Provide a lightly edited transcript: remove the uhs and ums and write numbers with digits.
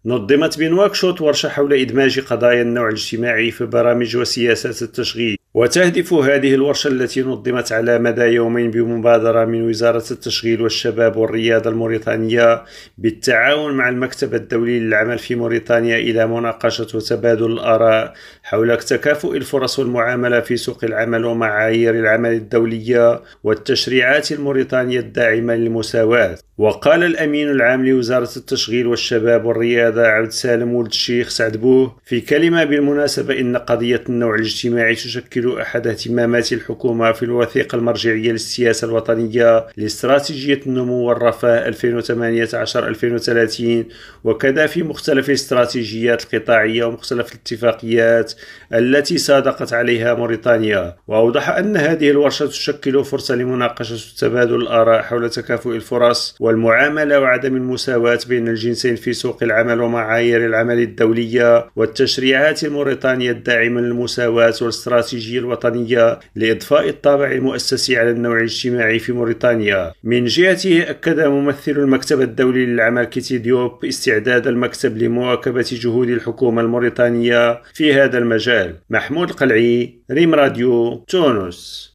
نظمت بنواكشوط ورشة حول إدماج قضايا النوع الاجتماعي في برامج وسياسات التشغيل. وتهدف هذه الورشة التي نظمت على مدى يومين بمبادرة من وزارة التشغيل والشباب والرياضة الموريتانية بالتعاون مع المكتب الدولي للعمل في موريتانيا إلى مناقشة وتبادل الآراء حول تكافؤ الفرص والمعاملة في سوق العمل ومعايير العمل الدولية والتشريعات الموريتانية الداعمة للمساواة. وقال الأمين العام لوزارة التشغيل والشباب والرياضة عبد سالم ولد الشيخ سعد بوه في كلمة بالمناسبة إن قضية النوع الاجتماعي تشكل أحد اهتمامات الحكومة في الوثيقة المرجعية للسياسة الوطنية لاستراتيجية النمو والرفاه 2018-2030 وكذا في مختلف الاستراتيجيات القطاعية ومختلف الاتفاقيات التي صادقت عليها موريتانيا. وأوضح أن هذه الورشة تشكل فرصة لمناقشة تبادل الآراء حول تكافؤ الفرص والمعاملة وعدم المساواة بين الجنسين في سوق العمل ومعايير العمل الدولية والتشريعات الموريتانية الداعمة للمساواة والاستراتيجية الوطنية لإضفاء الطابع المؤسسي على النوع الاجتماعي في موريتانيا. من جهته أكد ممثل المكتب الدولي للعمل كيتي ديوب استعداد المكتب لمواكبة جهود الحكومة الموريتانية في هذا المجال. محمود القلعي، ريم راديو، تونس.